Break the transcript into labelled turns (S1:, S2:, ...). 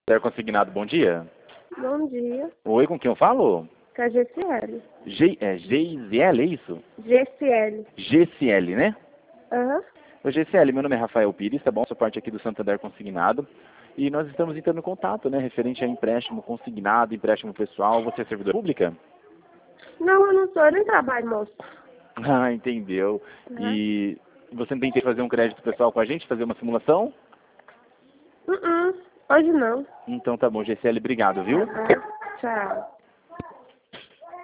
S1: Santander Consignado, bom dia.
S2: Bom dia.
S1: Oi, com quem eu falo?
S2: Com a GCL.
S1: GZL, é isso?
S2: GCL.
S1: GCL, né?
S2: Aham.
S1: Oi, GCL, meu nome é Rafael Pires, tá bom? Sou parte aqui do Santander Consignado. E nós estamos entrando em contato, né? Referente a empréstimo consignado, empréstimo pessoal. Você é servidora pública?
S2: Não, eu não sou, eu nem trabalho, moço.
S1: Ah, entendeu.
S2: Aham.
S1: E você não tem que fazer um crédito pessoal com a gente, fazer uma simulação?
S2: Hoje não.
S1: Então tá bom, GCL, obrigado, viu?
S2: Aham. Tchau.